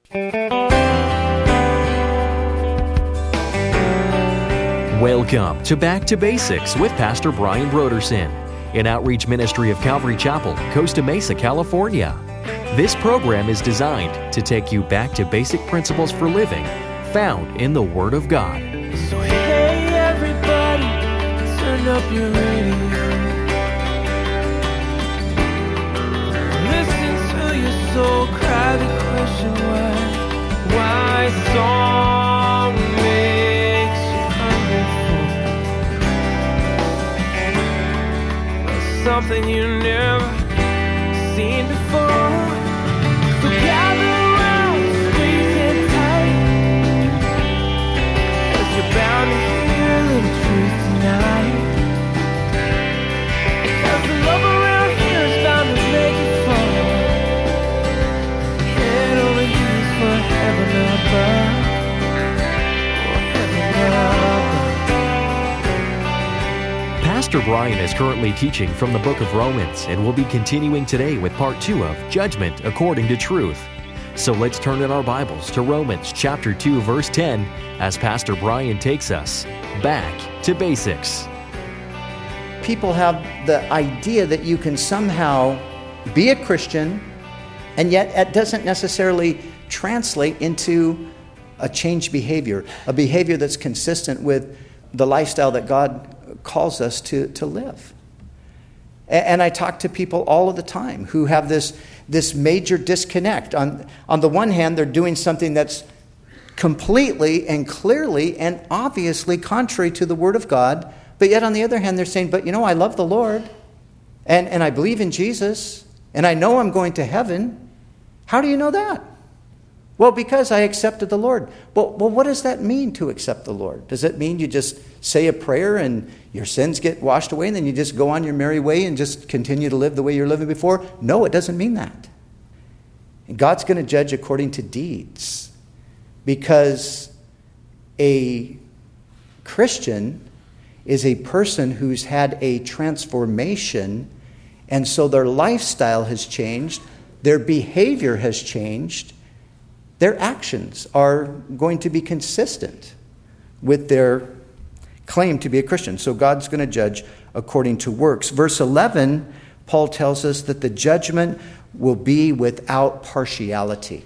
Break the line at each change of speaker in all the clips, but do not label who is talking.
Welcome to Back to Basics with Pastor Brian Broderson, an outreach ministry of Calvary Chapel, Costa Mesa, California. This program is designed to take you back to basic principles for living found in the Word of God.
So hey everybody, turn up your radio. Listen to your soul cry the question why song makes you hungry for something you never seen before. So gather around, squeeze in tight, 'cause you're bound to hear a little truth tonight. 'Cause the love around here is bound to make you fall. Head over heels for heaven above.
Pastor Brian is currently teaching from the book of Romans and will be continuing today with part 2 of Judgment According to Truth. So let's turn in our Bibles to Romans chapter 2, verse 10, as Pastor Brian takes us back to basics.
People have the idea that you can somehow be a Christian, and yet it doesn't necessarily translate into a changed behavior, a behavior that's consistent with the lifestyle that God calls us to live. And I talk to people all of the time who have this major disconnect. On the one hand, they're doing something that's completely and clearly and obviously contrary to the Word of God, but yet on the other hand, they're saying, but you know, I love the Lord, and I believe in Jesus, and I know I'm going to heaven. How do you know that? Well, because I accepted the Lord. Well, what does that mean to accept the Lord? Does it mean you just say a prayer and your sins get washed away and then you just go on your merry way and just continue to live the way you're living before? No, it doesn't mean that. And God's going to judge according to deeds, because a Christian is a person who's had a transformation, and so their lifestyle has changed, their behavior has changed, their actions are going to be consistent with their claim to be a Christian. So God's going to judge according to works. Verse 11, Paul tells us that the judgment will be without partiality.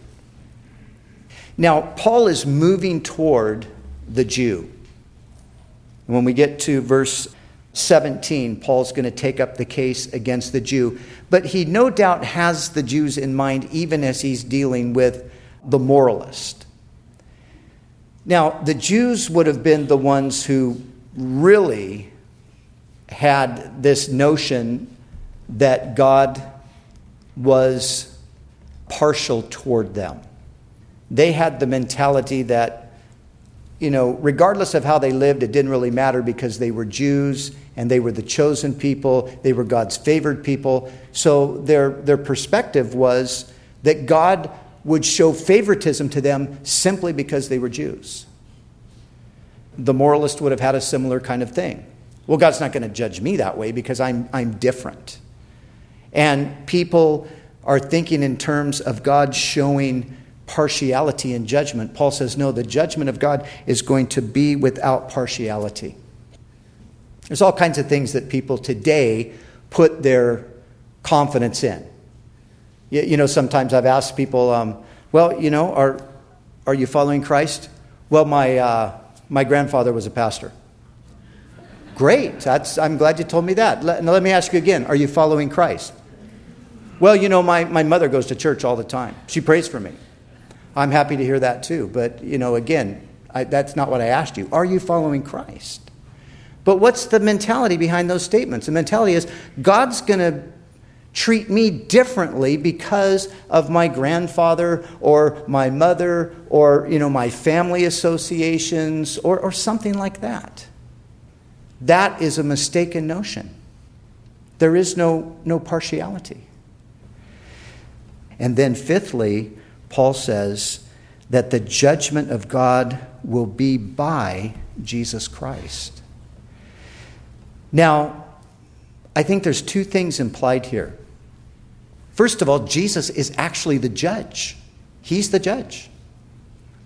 Now, Paul is moving toward the Jew. When we get to verse 17, Paul's going to take up the case against the Jew. But he no doubt has the Jews in mind, even as he's dealing with the moralist. Now, the Jews would have been the ones who really had this notion that God was partial toward them. They had the mentality that, you know, regardless of how they lived, it didn't really matter because they were Jews and they were the chosen people. They were God's favored people. So their perspective was that God would show favoritism to them simply because they were Jews. The moralist would have had a similar kind of thing. Well, God's not going to judge me that way because I'm different. And people are thinking in terms of God showing partiality in judgment. Paul says, no, the judgment of God is going to be without partiality. There's all kinds of things that people today put their confidence in. You know, sometimes I've asked people, well, you know, are you following Christ? Well, my grandfather was a pastor. Great. I'm glad you told me that. Let me ask you again. Are you following Christ? Well, you know, my mother goes to church all the time. She prays for me. I'm happy to hear that too. But, you know, again, that's not what I asked you. Are you following Christ? But what's the mentality behind those statements? The mentality is God's going to treat me differently because of my grandfather or my mother or, you know, my family associations or something like that. That is a mistaken notion. There is no partiality. And then fifthly, Paul says that the judgment of God will be by Jesus Christ. Now, I think there's two things implied here. First of all, Jesus is actually the judge. He's the judge.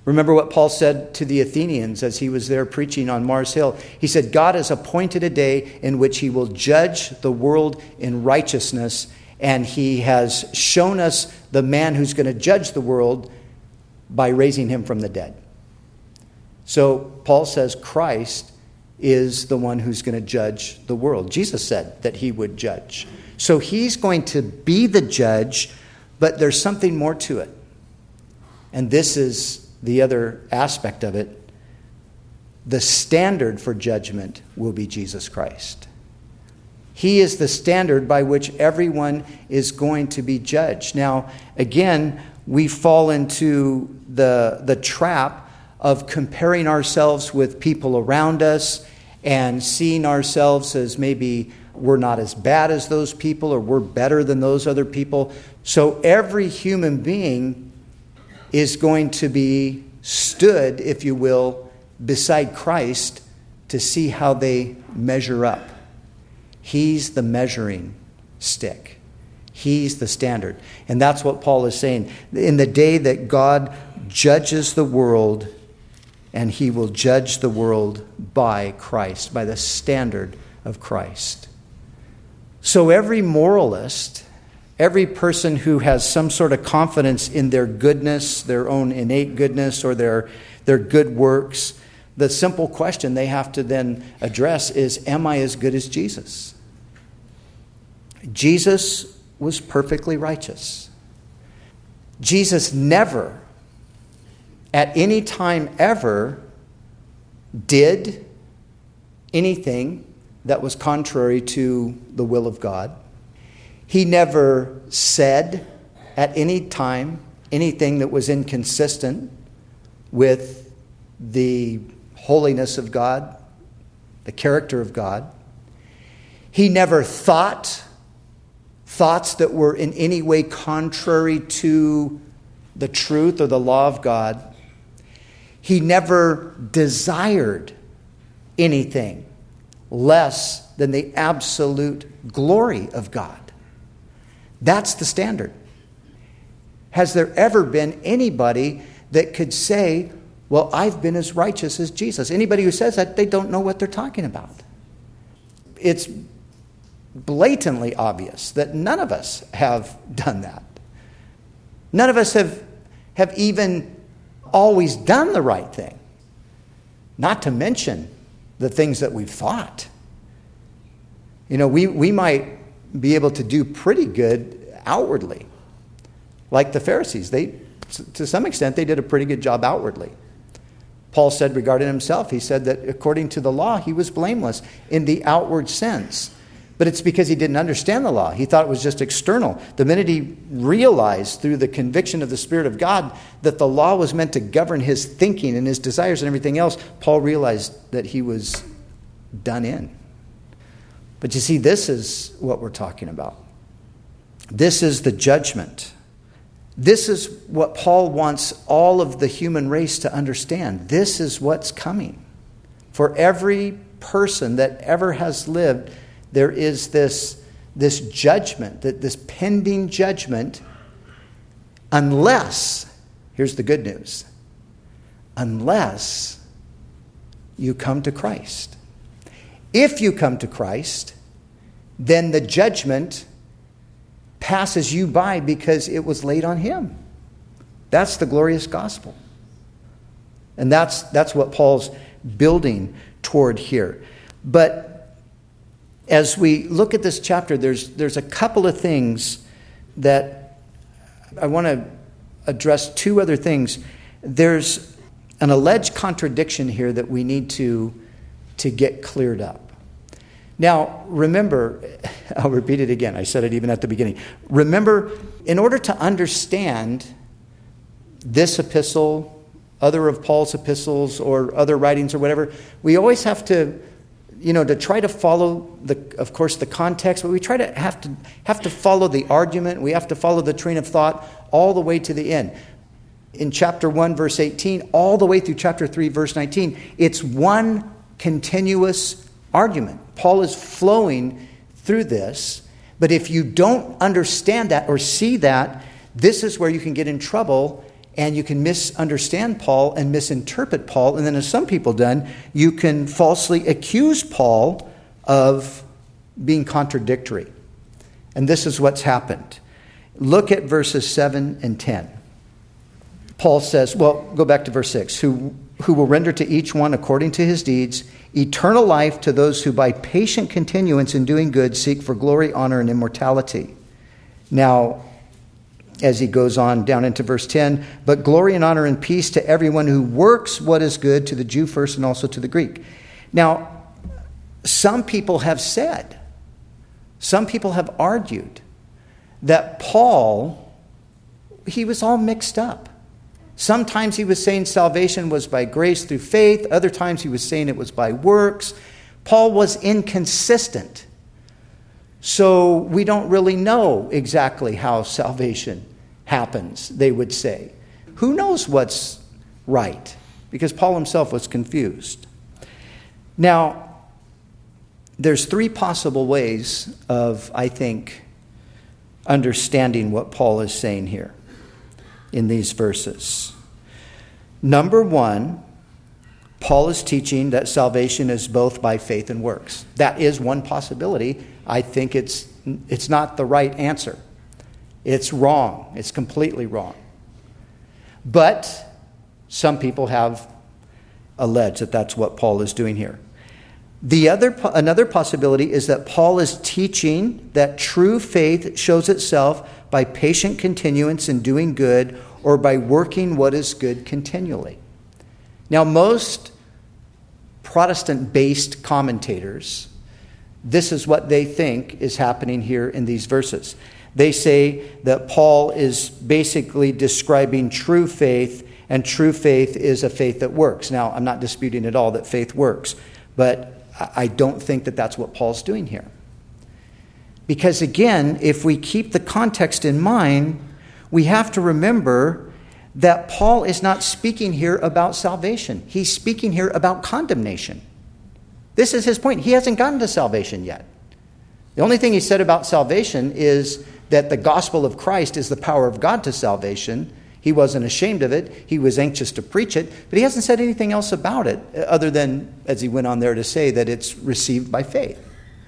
Remember what Paul said to the Athenians as he was there preaching on Mars Hill. He said, God has appointed a day in which he will judge the world in righteousness, and he has shown us the man who's going to judge the world by raising him from the dead. So Paul says Christ is the one who's going to judge the world. Jesus said that he would judge. So he's going to be the judge, but there's something more to it. And this is the other aspect of it. The standard for judgment will be Jesus Christ. He is the standard by which everyone is going to be judged. Now, again, we fall into the trap of comparing ourselves with people around us and seeing ourselves as maybe we're not as bad as those people or we're better than those other people. So every human being is going to be stood, if you will, beside Christ to see how they measure up. He's the measuring stick. He's the standard. And that's what Paul is saying. In the day that God judges the world, and he will judge the world by Christ, by the standard of Christ. So every moralist, every person who has some sort of confidence in their goodness, their own innate goodness, or their good works, the simple question they have to then address is, am I as good as Jesus? Jesus was perfectly righteous. Jesus never, at any time ever, did anything that was contrary to the will of God. He never said at any time anything that was inconsistent with the holiness of God, the character of God. He never thoughts that were in any way contrary to the truth or the law of God. He never desired anything less than the absolute glory of God. That's the standard. Has there ever been anybody that could say, well, I've been as righteous as Jesus? Anybody who says that, they don't know what they're talking about. It's blatantly obvious that none of us have done that. None of us have even always done the right thing. Not to mention the things that we've thought. You know, we might be able to do pretty good outwardly. Like the Pharisees. To some extent, they did a pretty good job outwardly. Paul said regarding himself, he said that according to the law, he was blameless in the outward sense. But it's because he didn't understand the law. He thought it was just external. The minute he realized through the conviction of the Spirit of God that the law was meant to govern his thinking and his desires and everything else, Paul realized that he was done in. But you see, this is what we're talking about. This is the judgment. This is what Paul wants all of the human race to understand. This is what's coming. For every person that ever has lived, there is this judgment, this pending judgment, unless, here's the good news, unless you come to Christ. If you come to Christ, then the judgment passes you by because it was laid on him. That's the glorious gospel. And that's what Paul's building toward here. But as we look at this chapter, there's a couple of things that I want to address. Two other things. There's an alleged contradiction here that we need to get cleared up. Now, remember, I'll repeat it again. I said it even at the beginning. Remember, in order to understand this epistle, other of Paul's epistles or other writings or whatever, we always have to try to follow of course, the context, but we have to follow the argument. We have to follow the train of thought all the way to the end. In chapter 1, verse 18, all the way through chapter 3, verse 19, it's one continuous argument. Paul is flowing through this, but if you don't understand that or see that, this is where you can get in trouble and you can misunderstand Paul and misinterpret Paul. And then, as some people done, you can falsely accuse Paul of being contradictory. And this is what's happened. Look at verses 7 and 10. Paul says, well, go back to verse 6. Who will render to each one according to his deeds eternal life to those who by patient continuance in doing good seek for glory, honor, and immortality. Now, as he goes on down into verse 10, but glory and honor and peace to everyone who works what is good, to the Jew first and also to the Greek. Now, some people have said, some people have argued that Paul, he was all mixed up. Sometimes he was saying salvation was by grace through faith. Other times he was saying it was by works. Paul was inconsistent. So we don't really know exactly how salvation happens, they would say. Who knows what's right? Because Paul himself was confused. Now, there's three possible ways of, I think, understanding what Paul is saying here in these verses. Number one, Paul is teaching that salvation is both by faith and works. That is one possibility. I think it's not the right answer. It's wrong. It's completely wrong. But some people have alleged that that's what Paul is doing here. Another possibility is that Paul is teaching that true faith shows itself by patient continuance in doing good or by working what is good continually. Now, most Protestant-based commentators, this is what they think is happening here in these verses. They say that Paul is basically describing true faith, and true faith is a faith that works. Now, I'm not disputing at all that faith works, but I don't think that that's what Paul's doing here. Because again, if we keep the context in mind, we have to remember that Paul is not speaking here about salvation. He's speaking here about condemnation. This is his point. He hasn't gotten to salvation yet. The only thing he said about salvation is that the gospel of Christ is the power of God to salvation. He wasn't ashamed of it. He was anxious to preach it. But he hasn't said anything else about it other than, as he went on there to say, that it's received by faith.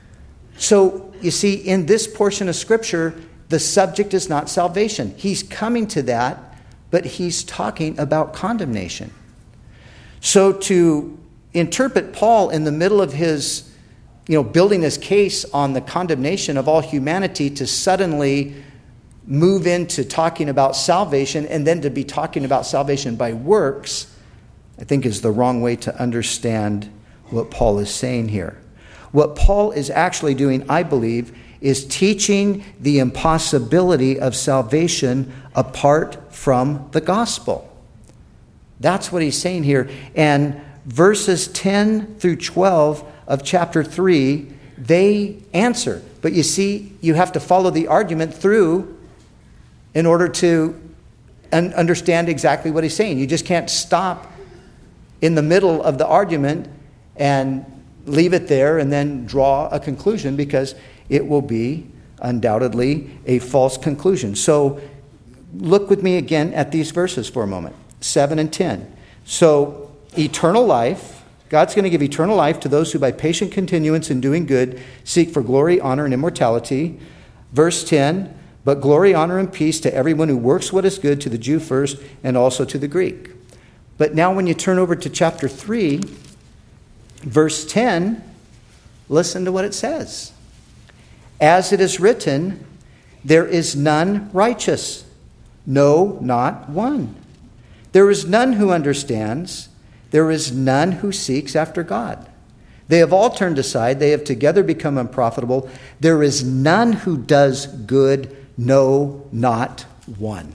So, you see, in this portion of Scripture, the subject is not salvation. He's coming to that, but he's talking about condemnation. So to interpret Paul in the middle of his, building his case on the condemnation of all humanity to suddenly move into talking about salvation and then to be talking about salvation by works, I think is the wrong way to understand what Paul is saying here. What Paul is actually doing, I believe, is teaching the impossibility of salvation apart from the gospel. That's what he's saying here. And verses 10 through 12 of chapter 3, they answer. But you see, you have to follow the argument through in order to understand exactly what he's saying. You just can't stop in the middle of the argument and leave it there and then draw a conclusion, because it will be undoubtedly a false conclusion. So look with me again at these verses for a moment, 7 and 10. So eternal life, God's going to give eternal life to those who by patient continuance in doing good seek for glory, honor, and immortality. Verse 10, but glory, honor, and peace to everyone who works what is good, to the Jew first and also to the Greek. But now when you turn over to chapter 3, verse 10, listen to what it says. As it is written, there is none righteous, no, not one. There is none who understands. There is none who seeks after God. They have all turned aside. They have together become unprofitable. There is none who does good, no, not one.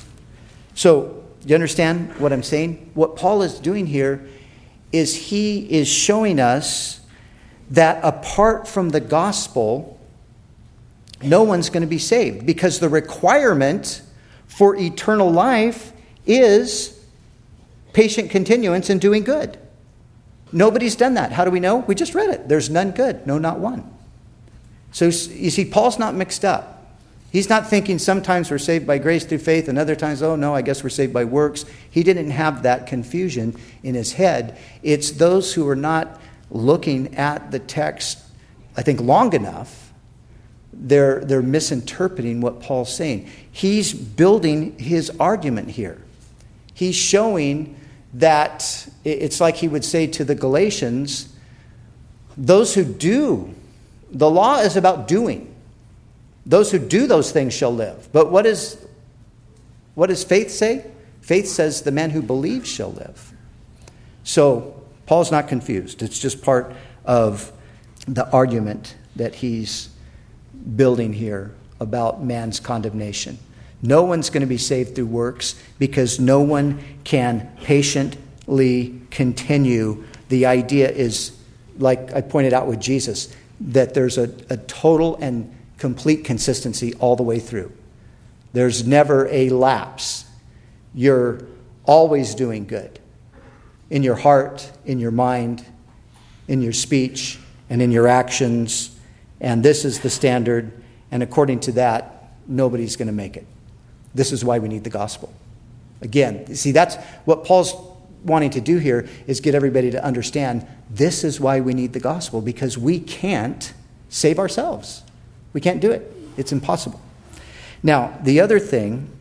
So, you understand what I'm saying? What Paul is doing here is he is showing us that apart from the gospel, no one's going to be saved, because the requirement for eternal life is patient continuance in doing good. Nobody's done that. How do we know? We just read it. There's none good. No, not one. So you see, Paul's not mixed up. He's not thinking sometimes we're saved by grace through faith and other times, oh no, I guess we're saved by works. He didn't have that confusion in his head. It's those who are not looking at the text, I think, long enough. They're misinterpreting what Paul's saying. He's building his argument here. He's showing that it's like he would say to the Galatians, those who do, the law is about doing. Those who do those things shall live. But what does faith say? Faith says the man who believes shall live. So Paul's not confused. It's just part of the argument that he's building here about man's condemnation. No one's going to be saved through works because no one can patiently continue. The idea is, like I pointed out with Jesus, that there's a total and complete consistency all the way through. There's never a lapse. You're always doing good in your heart, in your mind, in your speech, and in your actions. And this is the standard. And according to that, nobody's going to make it. This is why we need the gospel. Again, see, that's what Paul's wanting to do here, is get everybody to understand this is why we need the gospel, because we can't save ourselves. We can't do it. It's impossible. Now, the other thing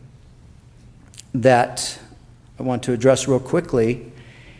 that I want to address real quickly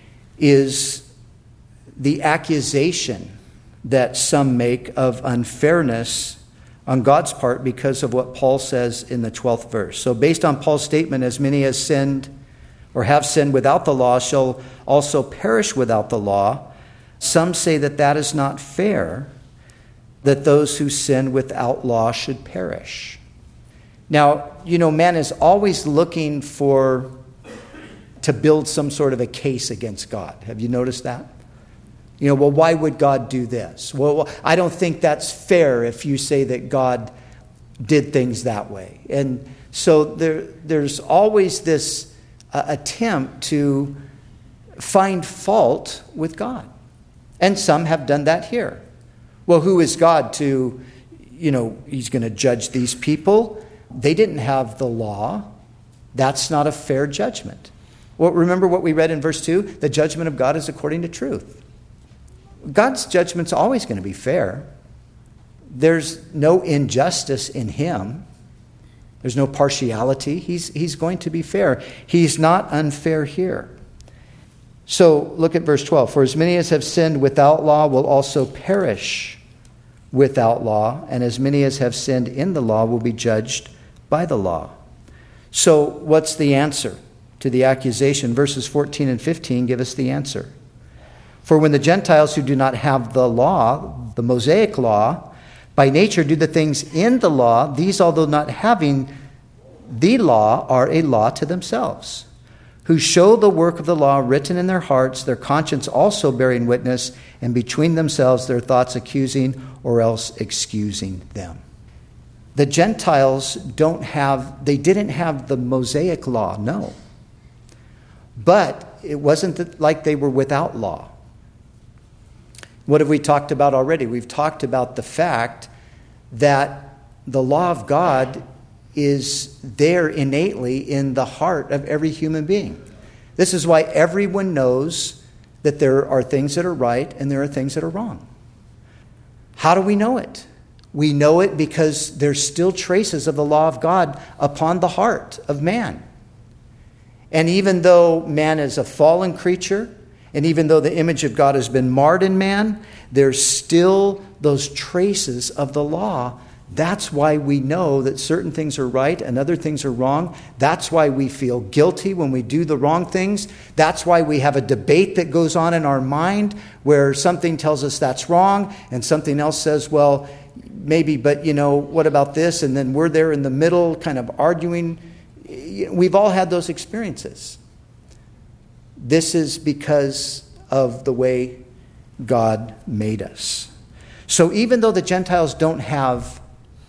is the accusation that some make of unfairness on God's part because of what Paul says in the 12th verse. So based on Paul's statement, as many as sinned or have sinned without the law shall also perish without the law, some say that that is not fair, that those who sin without law should perish. Now, man is always looking to build some sort of a case against God. Have you noticed that? Well, why would God do this? Well, I don't think that's fair if you say that God did things that way. And so there's always this attempt to find fault with God. And some have done that here. Well, who is God to, he's going to judge these people? They didn't have the law. That's not a fair judgment. Well, remember what we read in verse 2? The judgment of God is according to truth. God's judgment's always going to be fair. There's no injustice in him. There's no partiality. He's going to be fair. He's not unfair here. So look at verse 12. For as many as have sinned without law will also perish without law, and as many as have sinned in the law will be judged by the law. So what's the answer to the accusation? Verses 14 and 15 give us the answer. For when the Gentiles who do not have the law, the Mosaic law, by nature do the things in the law, these, although not having the law, are a law to themselves, who show the work of the law written in their hearts, their conscience also bearing witness, and between themselves their thoughts accusing or else excusing them. The Gentiles didn't have the Mosaic law, no. But it wasn't like they were without law. What have we talked about already? We've talked about the fact that the law of God is there innately in the heart of every human being. This is why everyone knows that there are things that are right and there are things that are wrong. How do we know it? We know it because there's still traces of the law of God upon the heart of man. And even though man is a fallen creature, and even though the image of God has been marred in man, there's still those traces of the law. That's why we know that certain things are right and other things are wrong. That's why we feel guilty when we do the wrong things. That's why we have a debate that goes on in our mind where something tells us that's wrong and something else says, well, maybe, but what about this? And then we're there in the middle kind of arguing. We've all had those experiences. This is because of the way God made us. So even though the Gentiles don't have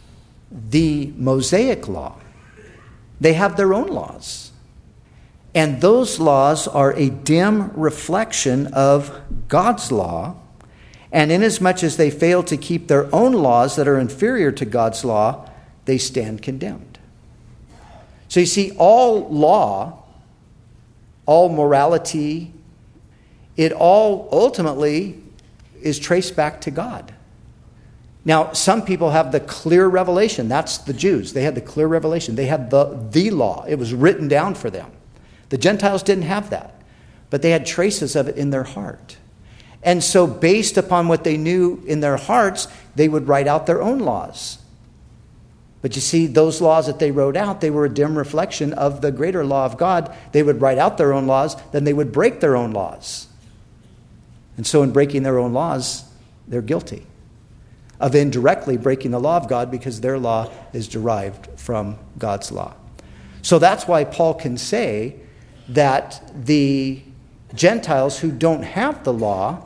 the Mosaic law, they have their own laws. And those laws are a dim reflection of God's law. And inasmuch as they fail to keep their own laws that are inferior to God's law, they stand condemned. So you see, all law, all morality, it all ultimately is traced back to God. Now, some people have the clear revelation. That's the Jews. They had the clear revelation. They had the law. It was written down for them. The Gentiles didn't have that, but they had traces of it in their heart. And so based upon what they knew in their hearts, they would write out their own laws. But you see, those laws that they wrote out, they were a dim reflection of the greater law of God. They would write out their own laws, then they would break their own laws. And so in breaking their own laws, they're guilty of indirectly breaking the law of God, because their law is derived from God's law. So that's why Paul can say that the Gentiles who don't have the law,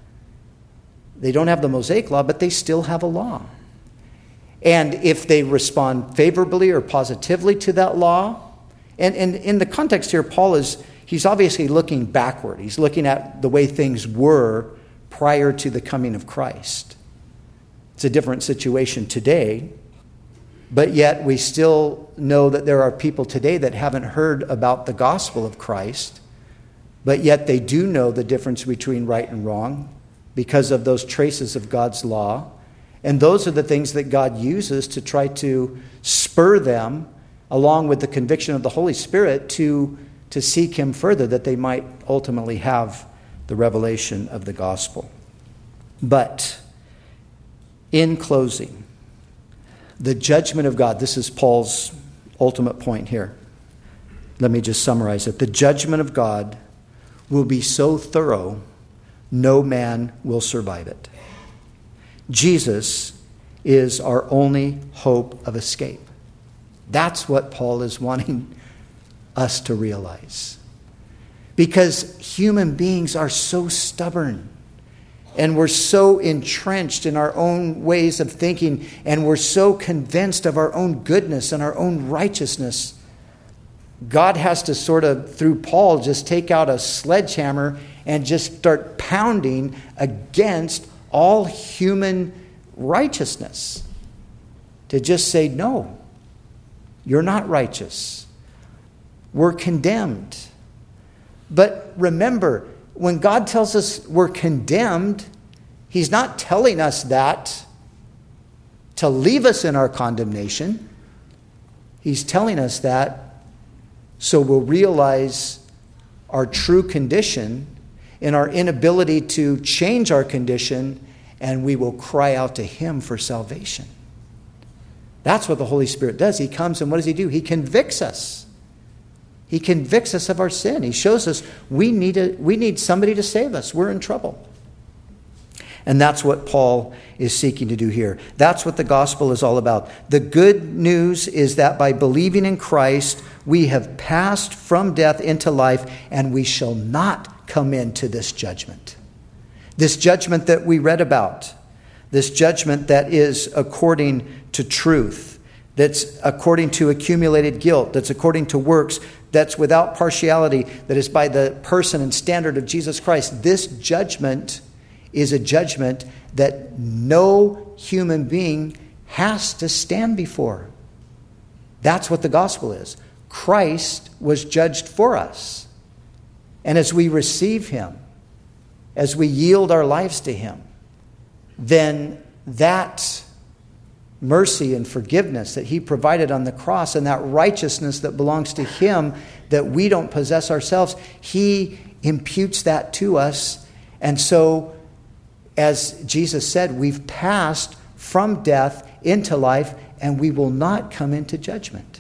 they don't have the Mosaic law, but they still have a law. And if they respond favorably or positively to that law, and in the context here, he's obviously looking backward. He's looking at the way things were prior to the coming of Christ. It's a different situation today, but yet we still know that there are people today that haven't heard about the gospel of Christ, but yet they do know the difference between right and wrong because of those traces of God's law. And those are the things that God uses to try to spur them, along with the conviction of the Holy Spirit, to seek Him further, that they might ultimately have the revelation of the gospel. But in closing, the judgment of God, this is Paul's ultimate point here. Let me just summarize it. The judgment of God will be so thorough, no man will survive it. Jesus is our only hope of escape. That's what Paul is wanting us to realize. Because human beings are so stubborn, and we're so entrenched in our own ways of thinking, and we're so convinced of our own goodness and our own righteousness. God has to sort of, through Paul, just take out a sledgehammer and just start pounding against all human righteousness. To just say, no, you're not righteous. We're condemned. But remember, when God tells us we're condemned, He's not telling us that to leave us in our condemnation. He's telling us that so we'll realize our true condition and our inability to change our condition, and we will cry out to Him for salvation. That's what the Holy Spirit does. He comes, and what does He do? He convicts us. He convicts us of our sin. He shows us we need somebody to save us. We're in trouble. And that's what Paul is seeking to do here. That's what the gospel is all about. The good news is that by believing in Christ, we have passed from death into life, and we shall not come into this judgment. This judgment that we read about, this judgment that is according to truth, that's according to accumulated guilt, that's according to works, that's without partiality, that is by the person and standard of Jesus Christ. This judgment is a judgment that no human being has to stand before. That's what the gospel is. Christ was judged for us. And as we receive Him, as we yield our lives to Him, then that mercy and forgiveness that He provided on the cross, and that righteousness that belongs to Him that we don't possess ourselves, He imputes that to us. And so, as Jesus said, we've passed from death into life, and we will not come into judgment.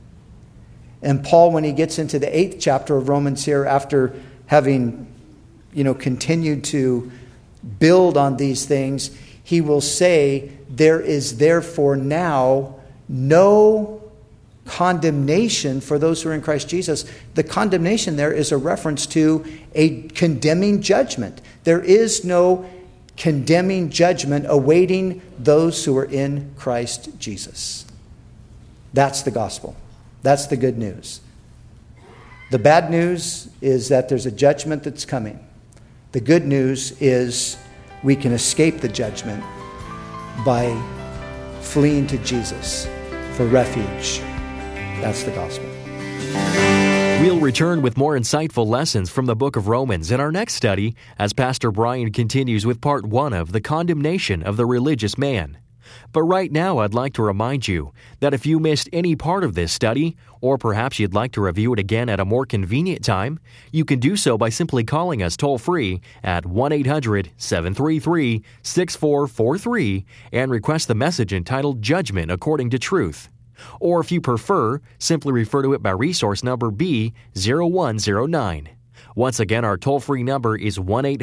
And Paul, when he gets into the 8th chapter of Romans here, after having, continued to build on these things, he will say, there is therefore now no condemnation for those who are in Christ Jesus. The condemnation there is a reference to a condemning judgment. There is no condemning judgment awaiting those who are in Christ Jesus. That's the gospel. That's the good news. The bad news is that there's a judgment that's coming. The good news is we can escape the judgment by fleeing to Jesus, for refuge. That's the gospel.
We'll return with more insightful lessons from the book of Romans in our next study as Pastor Brian continues with part 1 of the condemnation of the religious man. But right now, I'd like to remind you that if you missed any part of this study, or perhaps you'd like to review it again at a more convenient time, you can do so by simply calling us toll-free at 1-800-733-6443 and request the message entitled Judgment According to Truth. Or if you prefer, simply refer to it by resource number B0109. Once again, our toll-free number is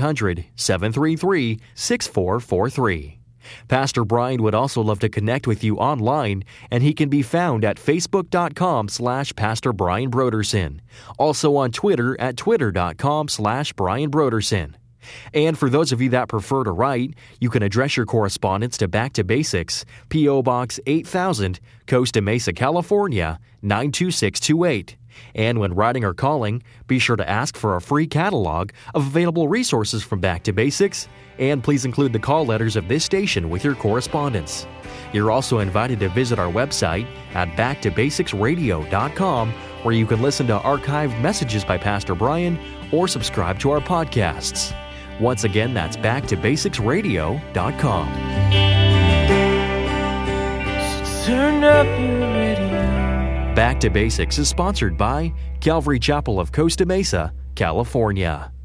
1-800-733-6443. Pastor Brian would also love to connect with you online, and he can be found at facebook.com/Pastor Brian Brodersen. Also on Twitter at twitter.com/Brian Brodersen. And for those of you that prefer to write, you can address your correspondence to Back to Basics, P.O. Box 8000, Costa Mesa, California, 92628. And when writing or calling, be sure to ask for a free catalog of available resources from Back to Basics, and please include the call letters of this station with your correspondence. You're also invited to visit our website at backtobasicsradio.com, where you can listen to archived messages by Pastor Brian or subscribe to our podcasts. Once again, that's backtobasicsradio.com.
Turn up your radio.
Back to Basics is sponsored by Calvary Chapel of Costa Mesa, California.